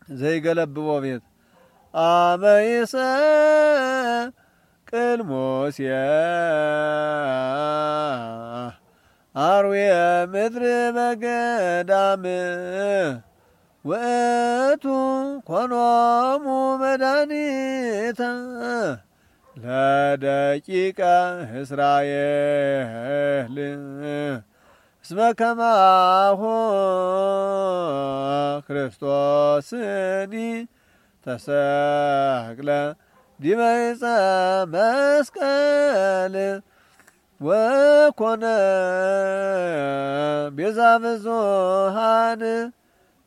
ዘይገለብቦ ቤት አመይሰ ቅልሞስ አርዌ ምድር በገዳም ውእቱ ኮኖሙ መድኃኒተ ለደቂቀ እስራኤል እስመ ከማሁ ክርስቶስኒ ተሰቅለ ዲበ ዕፀ መስቀል ወኮነ ቤዛ ብዙኃን